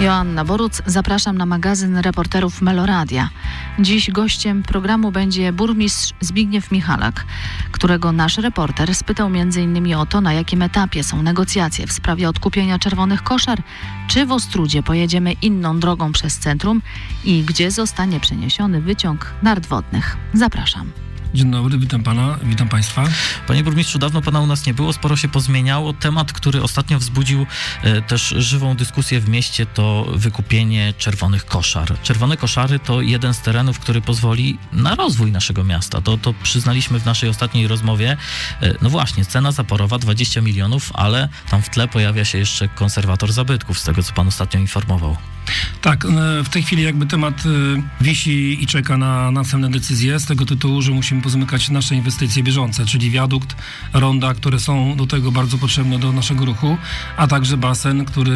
Joanna Boruc, zapraszam na magazyn reporterów Meloradia. Dziś gościem programu będzie burmistrz Zbigniew Michalak, którego nasz reporter spytał m.in. o to, na jakim etapie są negocjacje w sprawie odkupienia czerwonych koszar, czy w Ostródzie pojedziemy inną drogą przez centrum i gdzie zostanie przeniesiony wyciąg nart wodnych. Zapraszam. Dzień dobry, witam pana, witam państwa. Panie burmistrzu, dawno pana u nas nie było, sporo się pozmieniało. Temat, który ostatnio wzbudził też żywą dyskusję w mieście, to wykupienie czerwonych koszar. Czerwone koszary to jeden z terenów, który pozwoli na rozwój naszego miasta. To przyznaliśmy w naszej ostatniej rozmowie. No właśnie, cena zaporowa 20 milionów, ale tam w tle pojawia się jeszcze konserwator zabytków, z tego co pan ostatnio informował. Tak, w tej chwili jakby temat wisi i czeka na następne decyzje z tego tytułu, że musimy pozamykać nasze inwestycje bieżące, czyli wiadukt, ronda, które są do tego bardzo potrzebne do naszego ruchu, a także basen, który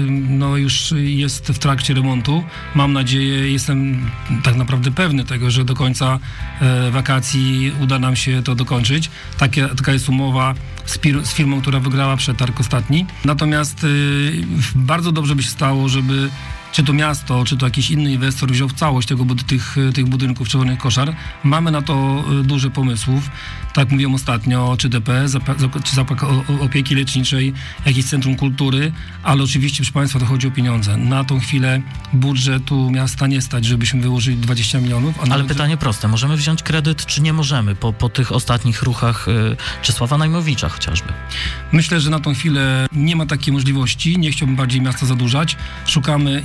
już jest w trakcie remontu. Mam nadzieję, jestem tak naprawdę pewny tego, że do końca wakacji uda nam się to dokończyć. Taka jest umowa z firmą, która wygrała przetarg ostatni. Natomiast bardzo dobrze by się stało, żeby czy to miasto, czy to jakiś inny inwestor wziął w całość tych budynków czerwonych koszar. Mamy na to dużo pomysłów. Tak mówiłem ostatnio, czy DPS, czy zakład opieki leczniczej, jakieś centrum kultury, ale oczywiście, proszę państwa, to chodzi o pieniądze. Na tą chwilę budżetu miasta nie stać, żebyśmy wyłożyli 20 milionów. Ale pytanie proste, możemy wziąć kredyt, czy nie możemy po tych ostatnich ruchach Czesława Najmowicza chociażby? Myślę, że na tą chwilę nie ma takiej możliwości. Nie chciałbym bardziej miasta zadłużać. Szukamy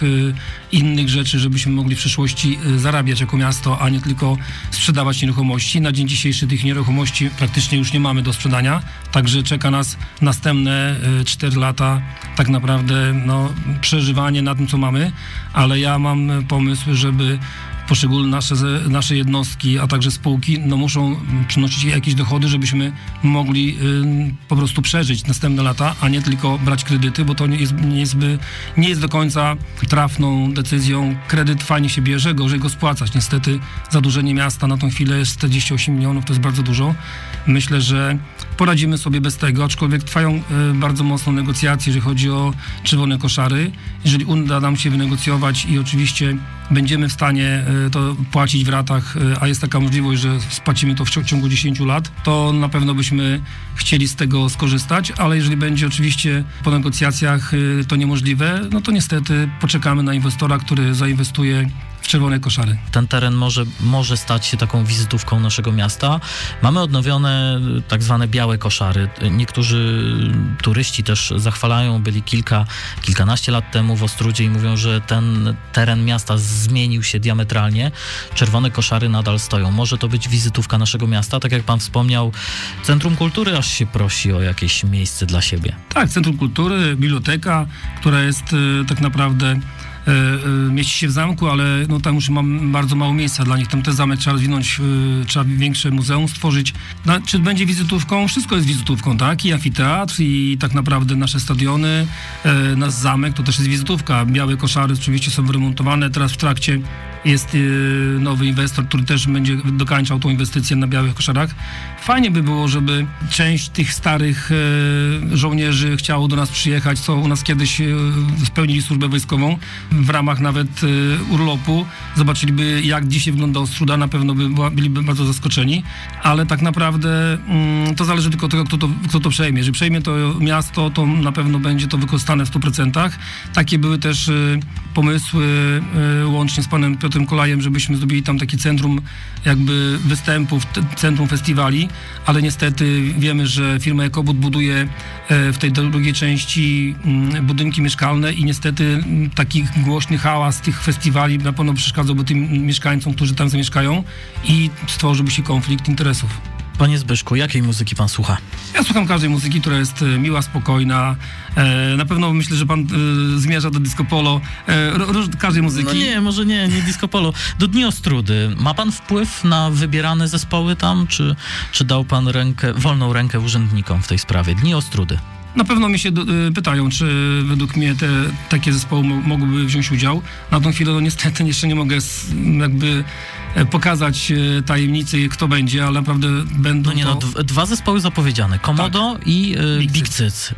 innych rzeczy, żebyśmy mogli w przyszłości zarabiać jako miasto, a nie tylko sprzedawać nieruchomości. Na dzień dzisiejszy tych nieruchomości praktycznie już nie mamy do sprzedania, także czeka nas następne 4 lata tak naprawdę przeżywanie na tym, co mamy, ale ja mam pomysł, żeby poszczególne nasze jednostki, a także spółki muszą przynosić jakieś dochody, żebyśmy mogli po prostu przeżyć następne lata, a nie tylko brać kredyty, bo to nie jest do końca trafną decyzją. Kredyt fajnie się bierze, gorzej go spłacać. Niestety zadłużenie miasta na tą chwilę jest 48 milionów, to jest bardzo dużo. Myślę, że poradzimy sobie bez tego, aczkolwiek trwają bardzo mocno negocjacje, jeżeli chodzi o czerwone koszary. Jeżeli uda nam się wynegocjować i oczywiście będziemy w stanie to płacić w ratach, a jest taka możliwość, że spłacimy to w ciągu 10 lat, to na pewno byśmy chcieli z tego skorzystać, ale jeżeli będzie oczywiście po negocjacjach to niemożliwe, to niestety poczekamy na inwestora, który zainwestuje w czerwone koszary. Ten teren może stać się taką wizytówką naszego miasta. Mamy odnowione tak zwane białe koszary. Niektórzy turyści też zachwalają, byli kilkanaście lat temu w Ostródzie i mówią, że ten teren miasta zmienił się diametralnie. Czerwone koszary nadal stoją. Może to być wizytówka naszego miasta. Tak jak pan wspomniał, Centrum Kultury aż się prosi o jakieś miejsce dla siebie. Tak, Centrum Kultury, biblioteka, która jest tak naprawdę mieści się w zamku, ale tam już mam bardzo mało miejsca dla nich. Tam ten zamek trzeba rozwinąć, trzeba większe muzeum stworzyć. Czy będzie wizytówką? Wszystko jest wizytówką, tak? I amfiteatr, i tak naprawdę nasze stadiony, nasz zamek, to też jest wizytówka. Białe koszary oczywiście są wyremontowane. Teraz w trakcie jest nowy inwestor, który też będzie dokańczał tą inwestycję na białych koszarach. Fajnie by było, żeby część tych starych żołnierzy chciało do nas przyjechać, co u nas kiedyś spełnili służbę wojskową. W ramach nawet urlopu zobaczyliby, jak dzisiaj wygląda Ostróda, na pewno byliby bardzo zaskoczeni, ale tak naprawdę to zależy tylko od tego, kto to przejmie. Jeżeli przejmie to miasto, to na pewno będzie to wykorzystane w 100%. Takie były też pomysły łącznie z panem Piotrem Kolajem, żebyśmy zrobili tam takie centrum jakby występów, centrum festiwali, ale niestety wiemy, że firma Ekobud buduje w tej drugiej części budynki mieszkalne i niestety taki głośny hałas tych festiwali na pewno przeszkadzałby tym mieszkańcom, którzy tam zamieszkają i stworzyłby się konflikt interesów. Panie Zbyszku, jakiej muzyki pan słucha? Ja słucham każdej muzyki, która jest miła, spokojna. Na pewno myślę, że pan zmierza do disco polo, każdej muzyki. Może nie disco polo. Do Dni Ostródy. Ma pan wpływ na wybierane zespoły tam, czy dał pan wolną rękę urzędnikom w tej sprawie? Dni Ostródy. Na pewno mnie się pytają, czy według mnie takie zespoły mogłyby wziąć udział. Na tą chwilę niestety jeszcze nie mogę jakby pokazać tajemnicy, kto będzie, ale naprawdę będą dwa zespoły zapowiedziane. Komodo i Big Cyc.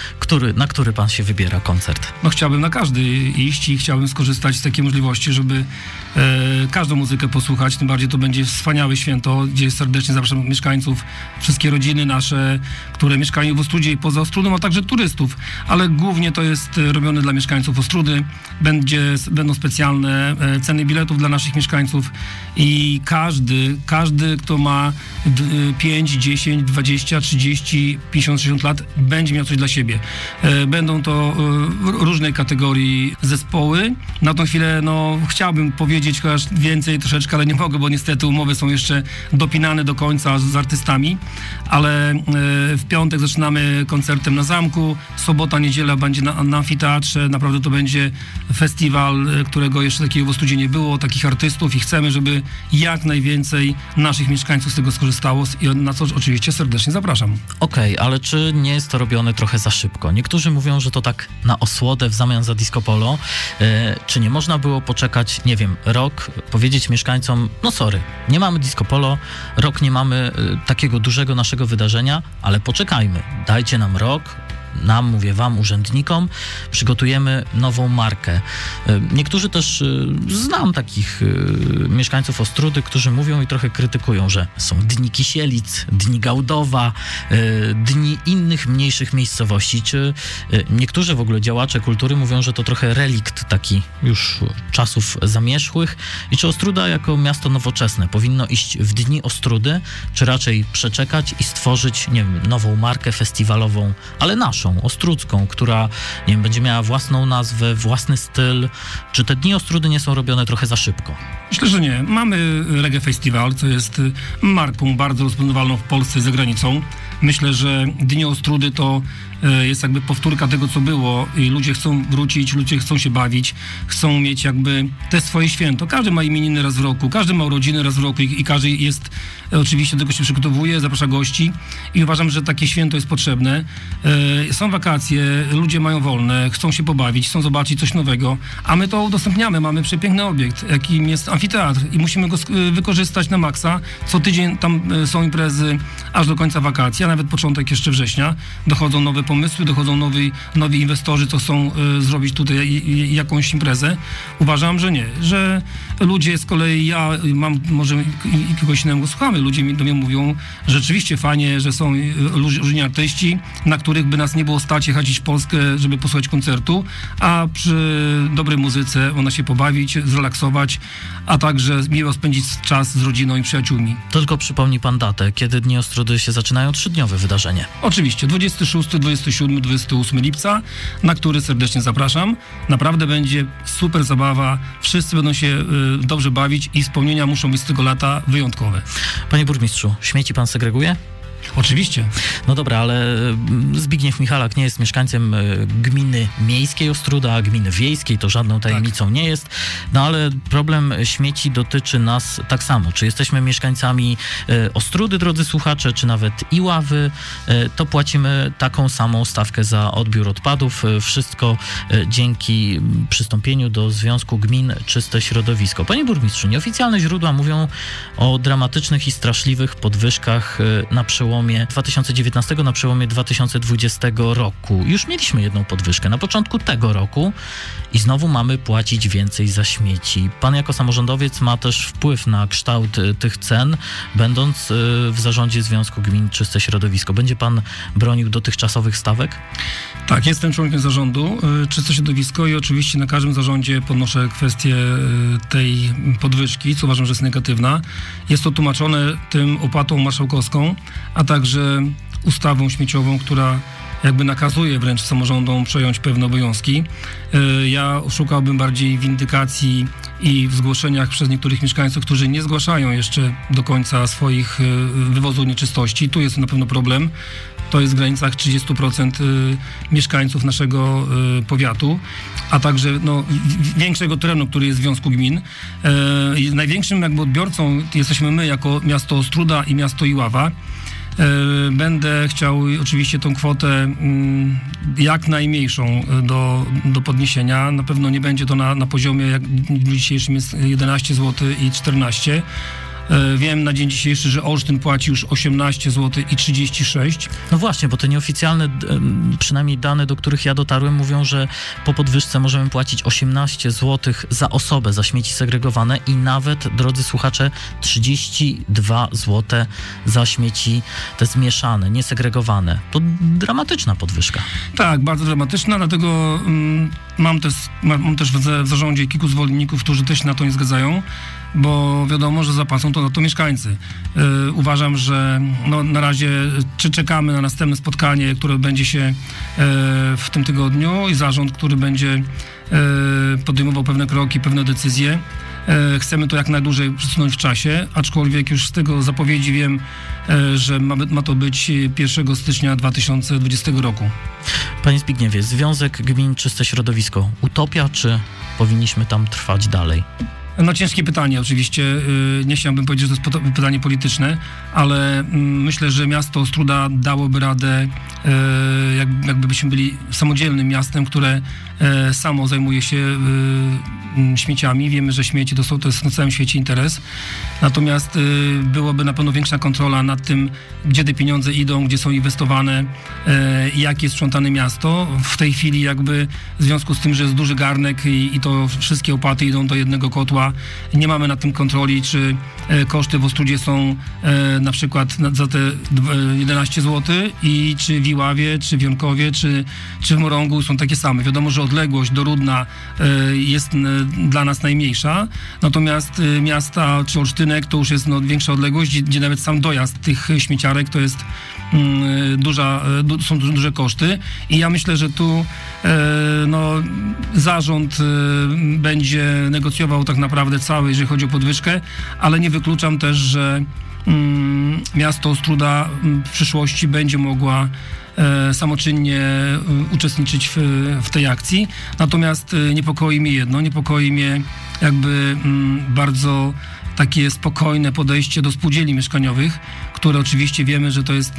Na który pan się wybiera koncert? No chciałbym na każdy iść i chciałbym skorzystać z takiej możliwości, żeby każdą muzykę posłuchać, tym bardziej to będzie wspaniałe święto, gdzie serdecznie zapraszam mieszkańców, wszystkie rodziny nasze, które mieszkają w Ostródzie i poza Ostródą, a także turystów, ale głównie to jest robione dla mieszkańców Ostródy. Będą specjalne ceny biletów dla naszych mieszkańców i każdy, kto ma 5, 10, 20, 30, 50, 60 lat, będzie miał coś dla siebie. Będą to różnej kategorii zespoły. Na tą chwilę chciałbym powiedzieć chociaż więcej troszeczkę, ale nie mogę, bo niestety umowy są jeszcze dopinane do końca z artystami, ale w piątek zaczynamy koncertem na Zamku, sobota, niedziela będzie na amfiteatrze. Naprawdę to będzie festiwal, którego jeszcze takiego w Ostródzie nie było, takich artystów i chcemy, żeby jak najwięcej naszych mieszkańców z tego skorzystało i na co oczywiście serdecznie zapraszam. Okej, ale czy nie jest to robione trochę za szybko? Niektórzy mówią, że to tak na osłodę w zamian za disco polo. Czy nie można było poczekać, nie wiem, rok, powiedzieć mieszkańcom, sorry, nie mamy disco polo, rok nie mamy takiego dużego naszego wydarzenia, ale poczekajmy, dajcie nam rok, mówię wam, urzędnikom, przygotujemy nową markę. Niektórzy też, znam takich mieszkańców Ostródy, którzy mówią i trochę krytykują, że są dni Kisielic, dni Gaudowa, dni innych mniejszych miejscowości. Czy niektórzy w ogóle działacze kultury mówią, że to trochę relikt taki już czasów zamierzchłych i czy Ostróda jako miasto nowoczesne powinno iść w dni Ostródy, czy raczej przeczekać i stworzyć, nie wiem, nową markę festiwalową, ale naszą, ostródzką, która, nie wiem, będzie miała własną nazwę, własny styl. Czy te dni Ostródy nie są robione trochę za szybko? Myślę, że nie. Mamy Reggae Festival, co jest marką bardzo rozpoznawalną w Polsce i za granicą. Myślę, że Dni Ostródy to jest jakby powtórka tego, co było i ludzie chcą wrócić, ludzie chcą się bawić, chcą mieć jakby te swoje święto. Każdy ma imieniny raz w roku, każdy ma urodziny raz w roku i każdy jest, oczywiście do tego się przygotowuje, zaprasza gości i uważam, że takie święto jest potrzebne. Są wakacje, ludzie mają wolne, chcą się pobawić, chcą zobaczyć coś nowego, a my to udostępniamy. Mamy przepiękny obiekt, jakim jest amfiteatr i musimy go wykorzystać na maksa. Co tydzień tam są imprezy aż do końca wakacji, a nawet początek jeszcze września. Dochodzą nowe pomysły, dochodzą nowi inwestorzy, co chcą zrobić tutaj jakąś imprezę. Uważam, że nie, że ludzie z kolei, ja mam może i kogoś innego słuchamy, ludzie do mnie mówią, że rzeczywiście fajnie, że są różni artyści, na których by nas nie było stać jechać w Polskę, żeby posłuchać koncertu, a przy dobrej muzyce ona się pobawić, zrelaksować, a także miło spędzić czas z rodziną i przyjaciółmi. Tylko przypomni pan datę, kiedy Dni Ostródy się zaczynają, 3-dniowe wydarzenie. Oczywiście, 26, 27, 28 lipca, na który serdecznie zapraszam. Naprawdę będzie super zabawa, wszyscy będą się dobrze bawić i wspomnienia muszą być z tego lata wyjątkowe. Panie burmistrzu, śmieci pan segreguje? Oczywiście. No dobra, ale Zbigniew Michalak nie jest mieszkańcem gminy miejskiej Ostróda, a gminy wiejskiej, to żadną tajemnicą nie jest. No ale problem śmieci dotyczy nas tak samo. Czy jesteśmy mieszkańcami Ostródy, drodzy słuchacze, czy nawet Iławy, to płacimy taką samą stawkę za odbiór odpadów. Wszystko dzięki przystąpieniu do Związku Gmin Czyste Środowisko. Panie burmistrzu, nieoficjalne źródła mówią o dramatycznych i straszliwych podwyżkach na przełomie 2019, na przełomie 2020 roku. Już mieliśmy jedną podwyżkę na początku tego roku i znowu mamy płacić więcej za śmieci. Pan jako samorządowiec ma też wpływ na kształt tych cen, będąc w zarządzie Związku Gmin Czyste Środowisko. Będzie pan bronił dotychczasowych stawek? Tak, jestem członkiem zarządu Czyste Środowisko i oczywiście na każdym zarządzie podnoszę kwestię tej podwyżki, co uważam, że jest negatywna. Jest to tłumaczone tym opłatą marszałkowską, a także ustawą śmieciową, która jakby nakazuje wręcz samorządom przejąć pewne obowiązki. Ja szukałbym bardziej windykacji i w zgłoszeniach przez niektórych mieszkańców, którzy nie zgłaszają jeszcze do końca swoich wywozów nieczystości. Tu jest na pewno problem. To jest w granicach 30% mieszkańców naszego powiatu, a także większego terenu, który jest w Związku Gmin. Największym jakby odbiorcą jesteśmy my jako miasto Ostróda i miasto Iława. Będę chciał oczywiście tą kwotę jak najmniejszą do podniesienia. Na pewno nie będzie to na poziomie, jak w dniu dzisiejszym jest 11 zł i 14. Wiem na dzień dzisiejszy, że Olsztyn płaci już 18 zł i 36. No właśnie, bo te nieoficjalne, przynajmniej dane, do których ja dotarłem, mówią, że po podwyżce możemy płacić 18 zł za osobę, za śmieci segregowane i nawet, drodzy słuchacze, 32 zł za śmieci te zmieszane, niesegregowane. To dramatyczna podwyżka. Tak, bardzo dramatyczna, dlatego mam też w zarządzie kilku zwolenników, którzy też na to nie zgadzają, bo wiadomo, że zapłacą to na to mieszkańcy. Uważam, że na razie czekamy na następne spotkanie, które będzie się w tym tygodniu i zarząd, który będzie podejmował pewne kroki, pewne decyzje. Chcemy to jak najdłużej przesunąć w czasie, aczkolwiek już z tego zapowiedzi wiem, że ma to być 1 stycznia 2020 roku. Panie Zbigniewie, Związek Gmin Czyste Środowisko, utopia, czy powinniśmy tam trwać dalej? No ciężkie pytanie oczywiście, nie chciałbym powiedzieć, że to jest pytanie polityczne, ale myślę, że miasto Ostróda dałoby radę, jakbyśmy byli samodzielnym miastem, które samo zajmuje się śmieciami. Wiemy, że śmieci to jest na całym świecie interes. Natomiast byłoby na pewno większa kontrola nad tym, gdzie te pieniądze idą, gdzie są inwestowane i jak jest sprzątane miasto. W tej chwili jakby w związku z tym, że jest duży garnek i to wszystkie opłaty idą do jednego kotła, nie mamy nad tym kontroli, czy koszty w Ostródzie są na przykład za te 11 zł i czy w Iławie, czy w Jonkowie, czy w Morągu są takie same. Wiadomo, że odległość do Rudna jest dla nas najmniejsza, natomiast miasta czy Olsztynek to już jest większa odległość, gdzie nawet sam dojazd tych śmieciarek to jest są duże koszty i ja myślę, że tu zarząd będzie negocjował tak naprawdę cały, jeżeli chodzi o podwyżkę, ale nie wykluczam też, że miasto Ostróda w przyszłości będzie mogła samoczynnie uczestniczyć w tej akcji. Natomiast niepokoi mnie jakby bardzo takie spokojne podejście do spółdzielni mieszkaniowych, które oczywiście wiemy, że to jest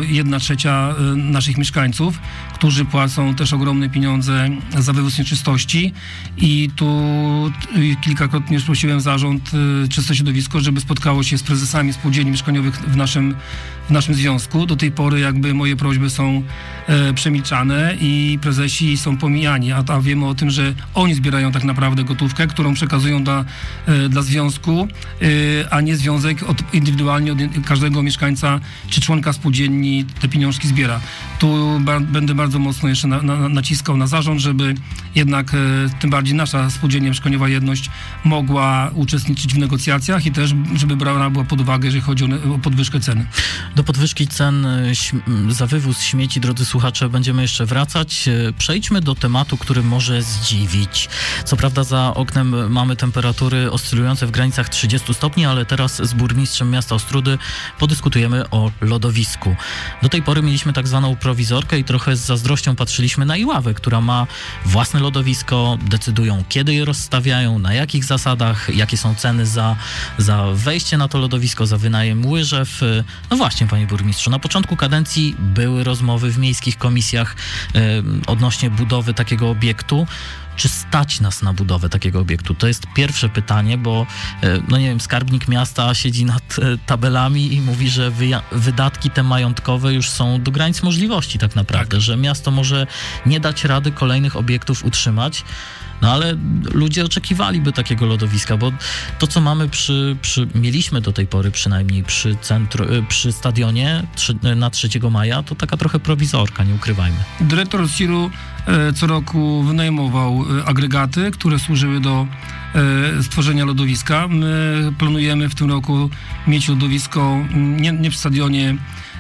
1/3 naszych mieszkańców, którzy płacą też ogromne pieniądze za wywóz nieczystości i tu kilkakrotnie już prosiłem zarząd Czyste Środowisko, żeby spotkało się z prezesami spółdzielni mieszkaniowych w naszym związku. Do tej pory jakby moje prośby są przemilczane i prezesi są pomijani, a wiemy o tym, że oni zbierają tak naprawdę gotówkę, którą przekazują dla związku, a nie związek indywidualnie od każdego mieszkańca czy członka spółdzielni te pieniążki zbiera. Tu będę bardzo mocno jeszcze naciskał na zarząd, żeby jednak tym bardziej nasza spółdzielnia mieszkaniowa Jedność mogła uczestniczyć w negocjacjach i też, żeby brana była pod uwagę, jeżeli chodzi o podwyżkę ceny. Do podwyżki cen za wywóz śmieci, drodzy słuchacze, będziemy jeszcze wracać. Przejdźmy do tematu, który może zdziwić. Co prawda za oknem mamy temperatury oscylujące w granicach 30 stopni, ale teraz z burmistrzem miasta Ostródy podyskutujemy o lodowisku. Do tej pory mieliśmy tak zwaną prowizorkę i trochę z zazdrością patrzyliśmy na Iławę, która ma własne lodowisko, decydują kiedy je rozstawiają, na jakich zasadach, jakie są ceny za wejście na to lodowisko, za wynajem łyżew. No właśnie, panie burmistrzu, na początku kadencji były rozmowy w miejskich komisjach odnośnie budowy takiego obiektu. Czy stać nas na budowę takiego obiektu? To jest pierwsze pytanie, bo skarbnik miasta siedzi nad tabelami i mówi, że wydatki te majątkowe już są do granic możliwości tak naprawdę, że miasto może nie dać rady kolejnych obiektów utrzymać. No ale ludzie oczekiwaliby takiego lodowiska, bo to, co mamy mieliśmy do tej pory przynajmniej przy stadionie na 3 maja, to taka trochę prowizorka, nie ukrywajmy. Dyrektor CIR-u co roku wynajmował agregaty, które służyły do stworzenia lodowiska. My planujemy w tym roku mieć lodowisko nie przy stadionie,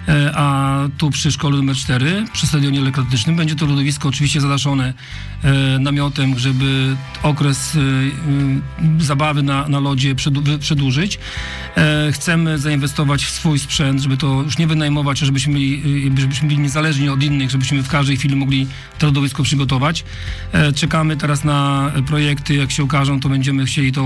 a tu przy szkole numer 4, przy stadionie lekkoatletycznym. Będzie to lodowisko oczywiście zadaszone namiotem, żeby okres zabawy na lodzie przedłużyć. Chcemy zainwestować w swój sprzęt, żeby to już nie wynajmować, żebyśmy byli niezależni od innych, żebyśmy w każdej chwili mogli to lodowisko przygotować. Czekamy teraz na projekty, jak się ukażą, to będziemy chcieli to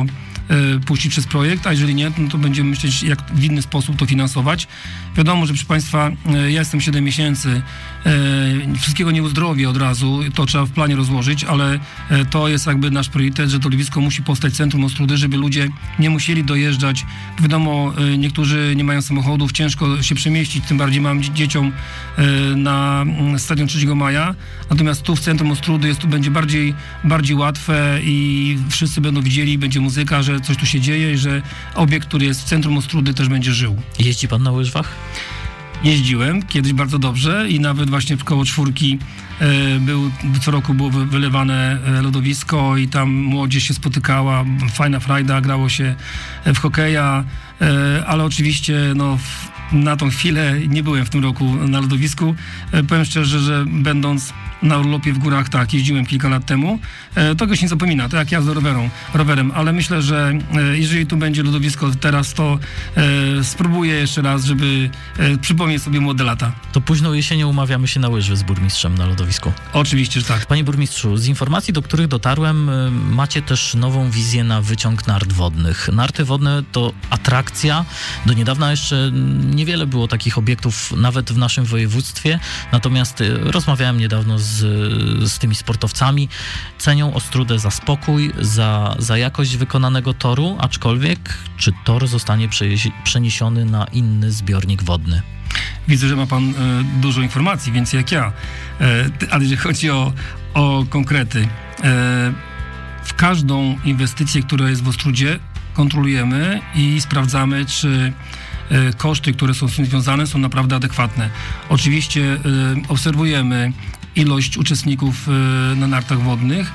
puścić przez projekt, a jeżeli nie, no to będziemy myśleć, jak w inny sposób to finansować. Wiadomo, że proszę Państwa, ja jestem 7 miesięcy, wszystkiego nie uzdrowię od razu, to trzeba w planie rozłożyć, ale to jest jakby nasz priorytet, że to lodowisko musi powstać w centrum Ostródy, żeby ludzie nie musieli dojeżdżać. Wiadomo, niektórzy nie mają samochodów, ciężko się przemieścić, tym bardziej mam dzieciom na Stadion 3 Maja, natomiast tu w centrum Ostródy będzie bardziej łatwe i wszyscy będą widzieli, będzie muzyka, że coś tu się dzieje i że obiekt, który jest w centrum Ostródy, też będzie żył. Jeździ pan na łyżwach? Jeździłem kiedyś bardzo dobrze i nawet właśnie koło 4 co roku było wylewane lodowisko i tam młodzież się spotykała, fajna frajda, grało się w hokeja, ale oczywiście na tą chwilę nie byłem w tym roku na lodowisku. Powiem szczerze, że będąc na urlopie w górach, tak, jeździłem kilka lat temu. To się nie zapomina, to jak jazda rowerem, ale myślę, że jeżeli tu będzie lodowisko teraz, to spróbuję jeszcze raz, żeby przypomnieć sobie młode lata. To późną jesienią umawiamy się na łyżwy z burmistrzem na lodowisku. Oczywiście, że tak. Panie burmistrzu, z informacji, do których dotarłem, macie też nową wizję na wyciąg nart wodnych. Narty wodne to atrakcja. Do niedawna jeszcze niewiele było takich obiektów, nawet w naszym województwie. Natomiast rozmawiałem niedawno z tymi sportowcami. Cenią Ostródę za spokój, za jakość wykonanego toru, aczkolwiek czy tor zostanie przeniesiony na inny zbiornik wodny? Widzę, że ma pan dużo informacji, więcej jak ja. Ale jeżeli chodzi o konkrety, w każdą inwestycję, która jest w Ostródzie, kontrolujemy i sprawdzamy, czy koszty, które są z tym związane, są naprawdę adekwatne. Oczywiście obserwujemy ilość uczestników na nartach wodnych,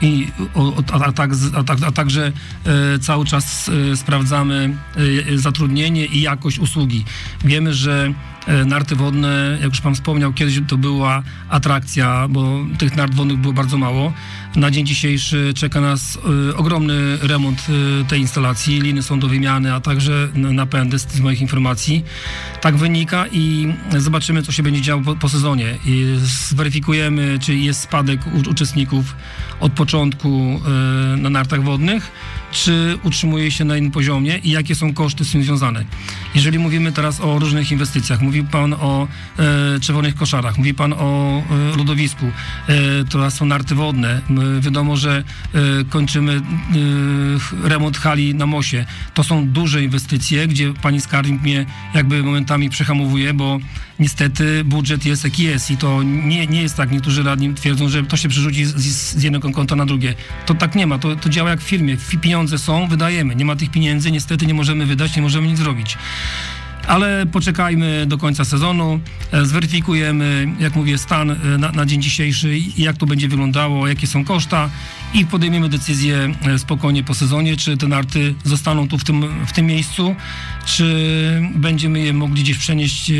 a także cały czas sprawdzamy zatrudnienie i jakość usługi. Wiemy, że narty wodne, jak już pan wspomniał, kiedyś to była atrakcja, bo tych nart wodnych było bardzo mało. Na dzień dzisiejszy czeka nas ogromny remont tej instalacji. Liny są do wymiany, a także napędy z moich informacji. Tak wynika i zobaczymy, co się będzie działo po sezonie. I zweryfikujemy, czy jest spadek uczestników od początku na nartach wodnych, czy utrzymuje się na innym poziomie i jakie są koszty z tym związane. Jeżeli mówimy teraz o różnych inwestycjach, mówił pan o czerwonych koszarach, mówi pan o lodowisku, to są narty wodne. Wiadomo, że kończymy remont hali na Mosie. To są duże inwestycje, gdzie pani skarbnik mnie jakby momentami przehamowuje, bo niestety budżet jest jaki jest i to nie jest tak. Niektórzy radni twierdzą, że to się przerzuci z jednego konta na drugie. To tak nie ma. To działa jak w firmie. Pieniądze są, wydajemy. Nie ma tych pieniędzy, niestety nie możemy wydać, nie możemy nic zrobić. Ale poczekajmy do końca sezonu, zweryfikujemy, jak mówię, stan na dzień dzisiejszy i jak to będzie wyglądało, jakie są koszta i podejmiemy decyzję spokojnie po sezonie, czy te narty zostaną tu w tym miejscu, czy będziemy je mogli gdzieś przenieść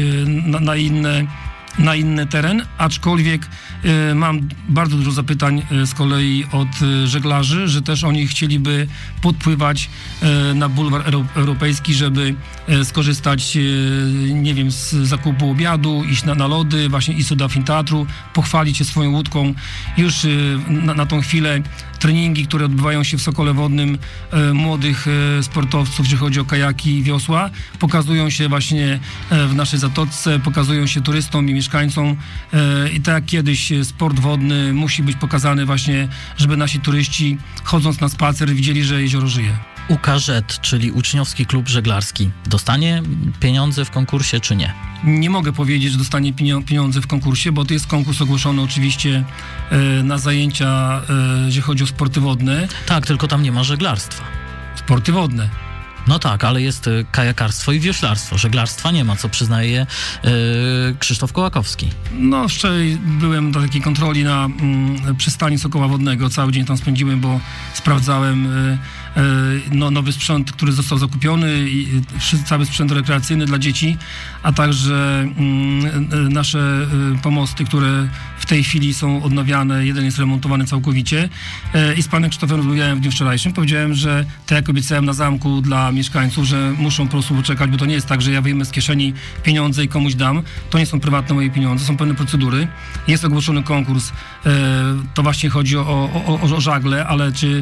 na inny teren, aczkolwiek mam bardzo dużo zapytań z kolei od żeglarzy, że też oni chcieliby podpływać na bulwar europejski, żeby skorzystać, nie wiem, z zakupu obiadu, iść na lody, właśnie iść do amfiteatru, pochwalić się swoją łódką. Już na tą chwilę treningi, które odbywają się w Sokole Wodnym młodych sportowców, jeżeli chodzi o kajaki i wiosła, pokazują się właśnie w naszej zatoczce, pokazują się turystom i mieszkańcom i tak jak kiedyś sport wodny musi być pokazany właśnie, żeby nasi turyści chodząc na spacer widzieli, że jezioro żyje. UKŻ, czyli Uczniowski Klub Żeglarski, dostanie pieniądze w konkursie czy nie? Nie mogę powiedzieć, że dostanie pieniądze w konkursie, bo to jest konkurs ogłoszony oczywiście na zajęcia, jeżeli chodzi o sporty wodne. Tak, tylko tam nie ma żeglarstwa. Sporty wodne. No tak, ale jest kajakarstwo i wioślarstwo. Żeglarstwa nie ma, co przyznaje Krzysztof Kołakowski. No, wczoraj byłem do takiej kontroli na przystani Sokoła Wodnego. Cały dzień tam spędziłem, bo sprawdzałem nowy sprzęt, który został zakupiony i cały sprzęt rekreacyjny dla dzieci, a także nasze pomosty, które w tej chwili są odnawiane. Jeden jest remontowany całkowicie. I z panem Krzysztofem rozmawiałem w dniu wczorajszym. Powiedziałem, że tak jak obiecałem na zamku dla mieszkańców, że muszą po prostu poczekać, bo to nie jest tak, że ja wyjmę z kieszeni pieniądze i komuś dam. To nie są prywatne moje pieniądze, są pewne procedury. Jest ogłoszony konkurs. To właśnie chodzi o żagle, ale czy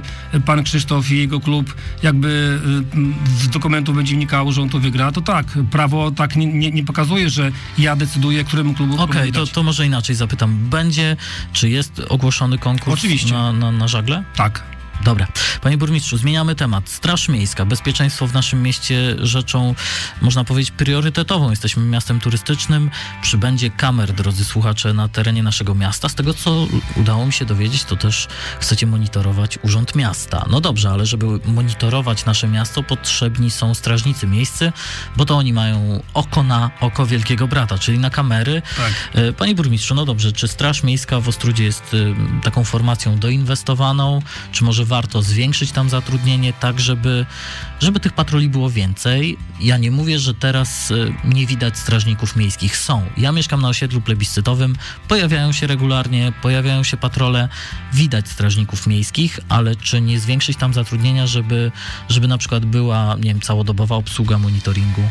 pan Krzysztof i jego klub jakby z dokumentu będzie wnikało, że on to wygra, to tak, prawo tak nie pokazuje, że ja decyduję, któremu klubu Okej, to może inaczej zapytam. Będzie, czy jest ogłoszony konkurs Oczywiście. na żagle? Tak. Dobra. Panie burmistrzu, zmieniamy temat. Straż Miejska, bezpieczeństwo w naszym mieście rzeczą, można powiedzieć, priorytetową. Jesteśmy miastem turystycznym. Przybędzie kamer, drodzy słuchacze, na terenie naszego miasta. Z tego, co udało mi się dowiedzieć, to też chcecie monitorować Urząd Miasta. No dobrze, ale żeby monitorować nasze miasto, potrzebni są strażnicy miejscy, bo to oni mają oko na oko Wielkiego Brata, czyli na kamery. Tak. Panie burmistrzu, no dobrze, czy Straż Miejska w Ostródzie jest taką formacją doinwestowaną, czy może warto zwiększyć tam zatrudnienie, tak żeby tych patroli było więcej? Ja nie mówię, że teraz nie widać strażników miejskich. Są. Ja mieszkam na osiedlu plebiscytowym, pojawiają się regularnie, pojawiają się patrole, widać strażników miejskich, ale czy nie zwiększyć tam zatrudnienia, żeby na przykład była, nie wiem, całodobowa obsługa monitoringu?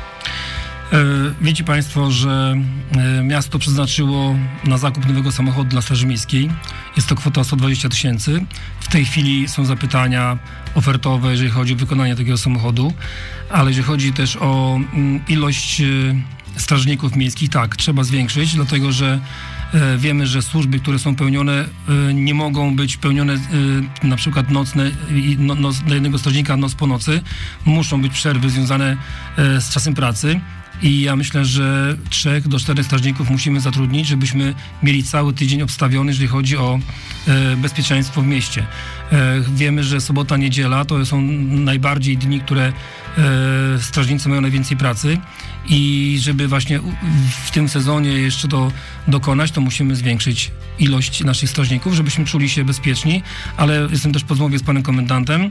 Wiecie Państwo, że miasto przeznaczyło na zakup nowego samochodu dla Straży Miejskiej. Jest to kwota 120 000. W tej chwili są zapytania ofertowe, jeżeli chodzi o wykonanie takiego samochodu, ale jeżeli chodzi też o ilość strażników miejskich, tak, trzeba zwiększyć, dlatego że wiemy, że służby, które są pełnione, nie mogą być pełnione na przykład nocne, dla jednego strażnika noc po nocy. Muszą być przerwy związane z czasem pracy. I ja myślę, że 3 do 4 strażników musimy zatrudnić, żebyśmy mieli cały tydzień obstawiony, jeżeli chodzi o bezpieczeństwo w mieście. Wiemy, że sobota, niedziela to są najbardziej dni, które strażnicy mają najwięcej pracy i żeby właśnie w tym sezonie jeszcze to dokonać, to musimy zwiększyć ilość naszych strażników, żebyśmy czuli się bezpieczni, ale jestem też po rozmowie z panem komendantem.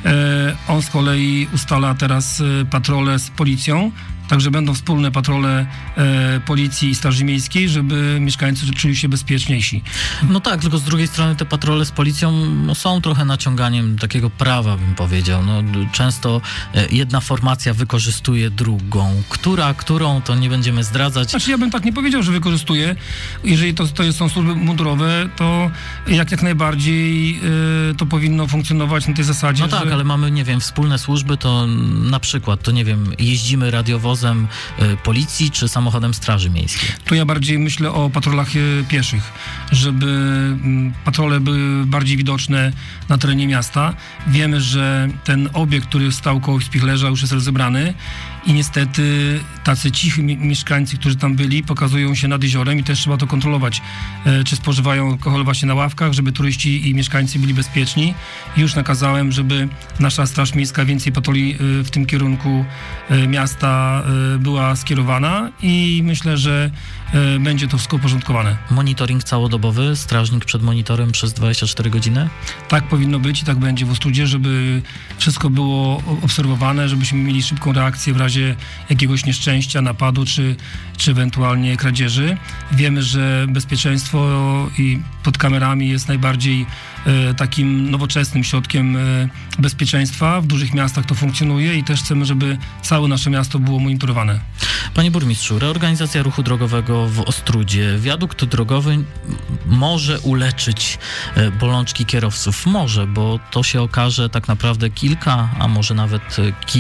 On z kolei ustala teraz patrole z policją, także będą wspólne patrole policji i Straży Miejskiej, żeby mieszkańcy czuli się bezpieczniejsi. No tak, tylko z drugiej strony te patrole z policją są trochę naciąganiem takiego prawa, bym powiedział. No, często jedna formacja wykorzystuje drugą. Którą, to nie będziemy zdradzać. Znaczy ja bym tak nie powiedział, że wykorzystuje. Jeżeli to są służby mundurowe, to jak najbardziej to powinno funkcjonować na tej zasadzie. No tak, ale mamy, nie wiem, wspólne służby, to na przykład, to nie wiem, jeździmy radiowozem policji czy samochodem Straży Miejskiej. Tu ja bardziej myślę o patrolach pieszych, żeby patrole były bardziej widoczne na terenie miasta. Wiemy, że ten obiekt, który stał koło Spichlerza, już jest rozebrany i niestety tacy cichi mieszkańcy, którzy tam byli, pokazują się nad jeziorem i też trzeba to kontrolować, czy spożywają alkohol właśnie na ławkach, żeby turyści i mieszkańcy byli bezpieczni. Już nakazałem, żeby nasza Straż Miejska więcej patroli w tym kierunku miasta była skierowana i myślę, że będzie to wszystko uporządkowane. Monitoring całodobowy, strażnik przed monitorem przez 24 godziny? Tak powinno być i tak będzie w Ostródzie, żeby wszystko było obserwowane, żebyśmy mieli szybką reakcję w razie jakiegoś nieszczęścia, napadu czy ewentualnie kradzieży. Wiemy, że bezpieczeństwo i pod kamerami jest najbardziej takim nowoczesnym środkiem bezpieczeństwa. W dużych miastach to funkcjonuje i też chcemy, żeby całe nasze miasto było monitorowane. Panie burmistrzu, reorganizacja ruchu drogowego w Ostródzie. Wiadukt drogowy może uleczyć bolączki kierowców. Może, bo to się okaże tak naprawdę kilka, a może nawet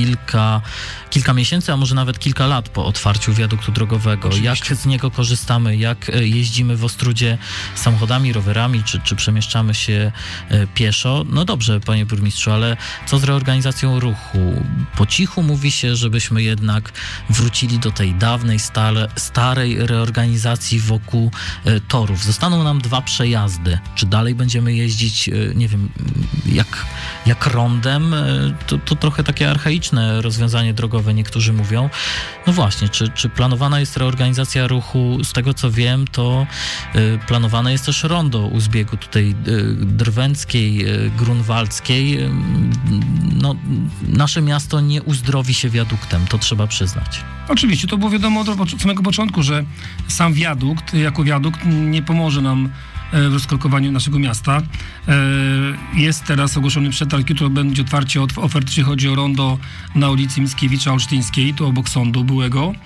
kilka miesięcy, a może nawet kilka lat po otwarciu wiaduktu drogowego. Oczywiście. Jak z niego korzystamy, jak jeździmy w Ostródzie samochodami, rowerami, czy przemieszczamy się pieszo. No dobrze, panie burmistrzu, ale co z reorganizacją ruchu? Po cichu mówi się, żebyśmy jednak wrócili do tej dawnej, starej reorganizacji wokół torów. Zostaną nam 2 przejazdy. Czy dalej będziemy jeździć, nie wiem, jak rondem? To trochę takie archaiczne rozwiązanie drogowe, niektórzy mówią. No właśnie, czy planowana jest reorganizacja ruchu? Z tego co wiem, to planowane jest też rondo u zbiegu tutaj Drwęckiej, Grunwaldzkiej. No, nasze miasto nie uzdrowi się wiaduktem, to trzeba przyznać. Oczywiście, to było wiadomo od samego początku, że sam wiadukt jako wiadukt nie pomoże nam w rozkrokowaniu naszego miasta. Jest teraz ogłoszony przetarg, jutro będzie otwarcie ofert, jeśli chodzi o rondo na ulicy Mickiewicza Olsztyńskiej, tu obok sądu byłego.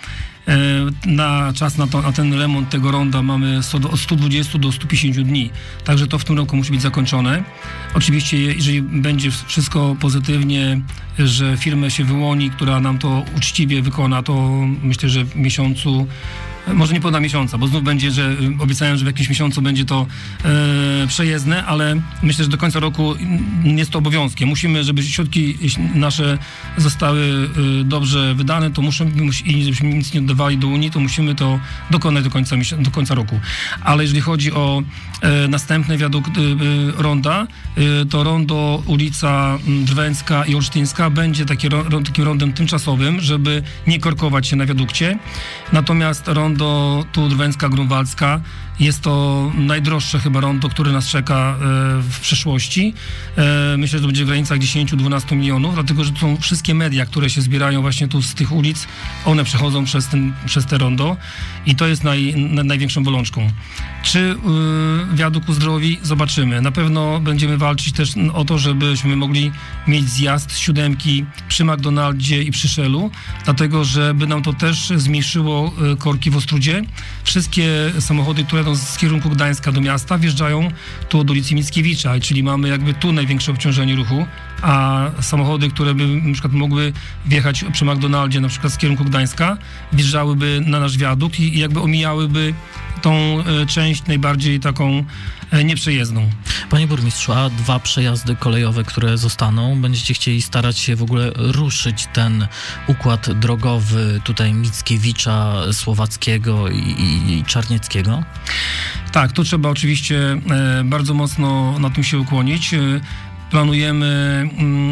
Na czas na ten remont tego ronda mamy od 120 do 150 dni, także to w tym roku musi być zakończone. Oczywiście, jeżeli będzie wszystko pozytywnie, że firma się wyłoni, która nam to uczciwie wykona, to myślę, że w miesiącu, może nie poda miesiąca, bo znów będzie, że obiecałem, że w jakimś miesiącu będzie to przejezdne, ale myślę, że do końca roku jest to obowiązkiem. Musimy, żeby środki nasze zostały dobrze wydane, to i żebyśmy nic nie oddawali do Unii, to musimy to dokonać do końca roku. Ale jeżeli chodzi o następny wiadukt ronda, to rondo ulica Drwęcka i Olsztyńska będzie takim rondem tymczasowym, żeby nie korkować się na wiadukcie. Natomiast rondo tu Drwęcka-Grunwaldzka jest to najdroższe chyba rondo, które nas czeka w przyszłości. Myślę, że to będzie w granicach 10-12 milionów, dlatego że to są wszystkie media, które się zbierają właśnie tu z tych ulic, one przechodzą przez te rondo i to jest największą bolączką. Czy wiadukt Uzdrowi? Zobaczymy. Na pewno będziemy walczyć też o to, żebyśmy mogli mieć zjazd z 7 przy McDonaldzie i przy Shellu, dlatego żeby nam to też zmniejszyło korki w Ostródzie. Wszystkie samochody, które jadą z kierunku Gdańska do miasta, wjeżdżają tu od ulicy Mickiewicza, czyli mamy jakby tu największe obciążenie ruchu, a samochody, które by na przykład mogły wjechać przy McDonaldzie na przykład z kierunku Gdańska, wjeżdżałyby na nasz wiadukt i jakby omijałyby tą część najbardziej taką nieprzejezdną. Panie burmistrzu, a 2 przejazdy kolejowe, które zostaną, będziecie chcieli starać się w ogóle ruszyć ten układ drogowy tutaj Mickiewicza, Słowackiego i Czarnieckiego? Tak, tu trzeba oczywiście bardzo mocno na tym się ukłonić. Planujemy,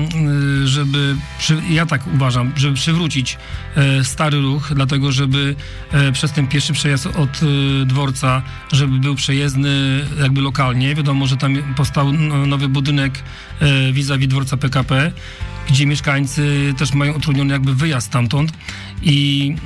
ja tak uważam, żeby przywrócić stary ruch, dlatego żeby przez ten pierwszy przejazd od dworca, żeby był przejezdny jakby lokalnie. Wiadomo, że tam powstał nowy budynek vis-a-vis dworca PKP, gdzie mieszkańcy też mają utrudniony jakby wyjazd stamtąd i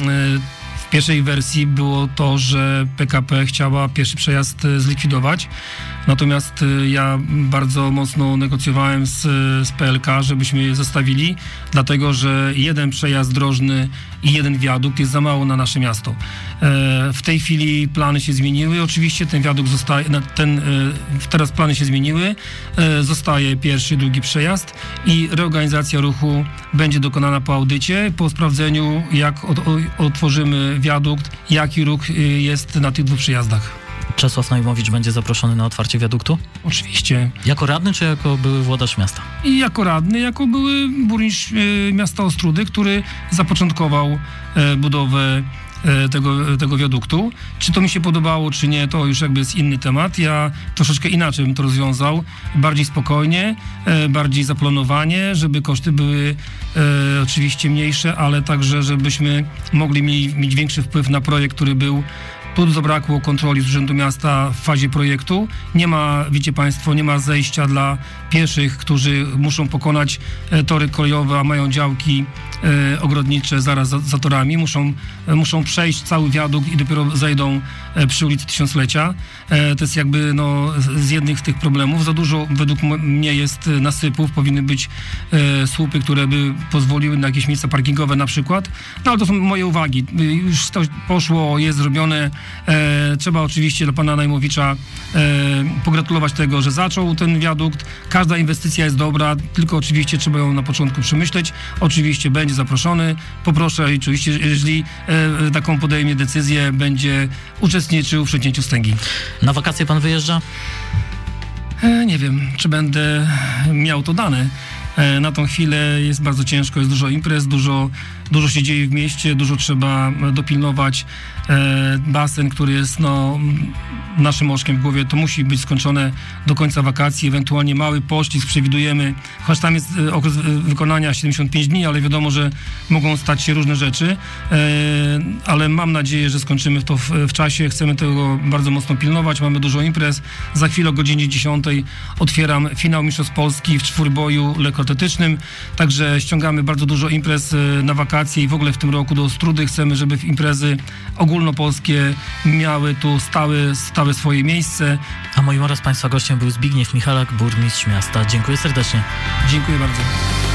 w pierwszej wersji było to, że PKP chciała pierwszy przejazd zlikwidować. Natomiast ja bardzo mocno negocjowałem z PLK, żebyśmy je zostawili, dlatego że jeden przejazd drożny i jeden wiadukt jest za mało na nasze miasto. W tej chwili plany się zmieniły. Oczywiście ten wiadukt zostaje, teraz plany się zmieniły. Zostaje pierwszy, drugi przejazd i reorganizacja ruchu będzie dokonana po audycie, po sprawdzeniu, jak otworzymy wiadukt, jaki ruch jest na tych 2 przejazdach. Czesław Najmowicz będzie zaproszony na otwarcie wiaduktu? Oczywiście. Jako radny, czy jako były włodarz miasta? I jako radny, jako były burmistrz miasta Ostródy, który zapoczątkował budowę tego wiaduktu. Czy to mi się podobało, czy nie, to już jakby jest inny temat. Ja troszeczkę inaczej bym to rozwiązał. Bardziej spokojnie, bardziej zaplanowanie, żeby koszty były oczywiście mniejsze, ale także, żebyśmy mogli mieć większy wpływ na projekt, który był. Tu zabrakło kontroli z Urzędu Miasta w fazie projektu. Nie ma, wiecie Państwo, nie ma zejścia dla pieszych, którzy muszą pokonać tory kolejowe, a mają działki ogrodnicze zaraz za torami. Muszą przejść cały wiadukt i dopiero zejdą przy ulicy Tysiąclecia. To jest jakby z jednych z tych problemów. Za dużo według mnie jest nasypów. Powinny być słupy, które by pozwoliły na jakieś miejsca parkingowe na przykład. No ale to są moje uwagi. Już to poszło, jest zrobione. Trzeba oczywiście dla pana Najmowicza pogratulować tego, że zaczął ten wiadukt. Każda inwestycja jest dobra, tylko oczywiście trzeba ją na początku przemyśleć. Oczywiście będzie zaproszony. Poproszę i oczywiście, jeżeli taką podejmie decyzję, będzie uczestniczył w przecięciu wstęgi. Na wakacje pan wyjeżdża? Nie wiem, czy będę miał to dane. Na tą chwilę jest bardzo ciężko, jest dużo imprez, dużo się dzieje w mieście, dużo trzeba dopilnować. Basen, który jest naszym oczkiem w głowie, to musi być skończone do końca wakacji, ewentualnie mały poślizg przewidujemy, choć tam jest okres wykonania 75 dni, ale wiadomo, że mogą stać się różne rzeczy, ale mam nadzieję, że skończymy to w czasie, chcemy tego bardzo mocno pilnować, mamy dużo imprez. Za chwilę o godzinie 10 otwieram finał Mistrzostw Polski w czwórboju lekkoatletycznym, także ściągamy bardzo dużo imprez na wakacje i w ogóle w tym roku do Ostródy. Chcemy, żeby imprezy ogólnopolskie miały tu stałe swoje miejsce. A moim oraz Państwa gościem był Zbigniew Michalak, burmistrz miasta. Dziękuję serdecznie. Dziękuję bardzo.